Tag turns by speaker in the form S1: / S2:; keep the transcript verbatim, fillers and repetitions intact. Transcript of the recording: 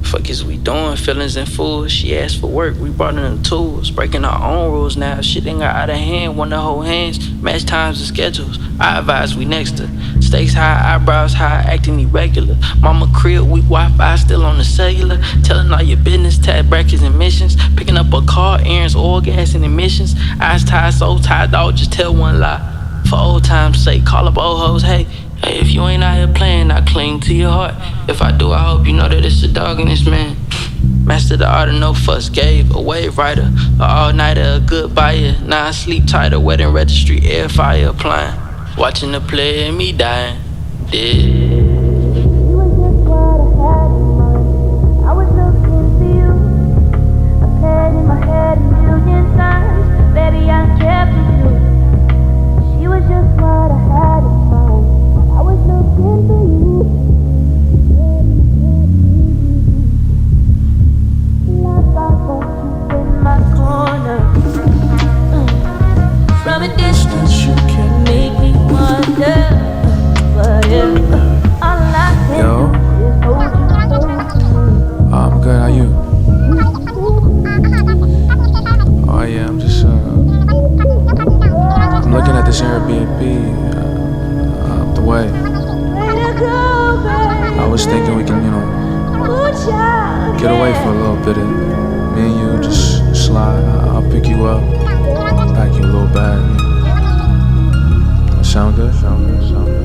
S1: Fuck is we doing? Feelings in full. She asked for work, we brought in the tools. Breaking our own rules now. Shit ain't got out of hand. Wanna hold hands, match times and schedules. I advise we next to. Stakes high, eyebrows high, acting irregular. Mama crib, weak Wi-Fi, still on the cellular. Telling all your business, tag brackets and missions. Picking up a car, errands, oil, gas, and emissions. Eyes tied, soul tied, dog, just tell one lie. For old time's sake, call up old hoes, hey. Hey, if you ain't out here playing, I cling to your heart. If I do, I hope you know that it's a dog in this man. Master the art of no fuss, gave a wave rider, a all-nighter, a good buyer. Now I sleep tighter, wedding registry, air fire applying. Watching the play and me dying, dead.
S2: From a distance, you can make me wonder. But if all I can
S3: Yo.
S2: do is hold you,
S3: I'm good, how you? Oh yeah, I'm just uh I'm looking at this Airbnb uh, up the way. I was thinking we can, you know, get away for a little bit and me and you just slide. I'll pick you up, pack you a little bag. Sound good? Sound good? Sound good?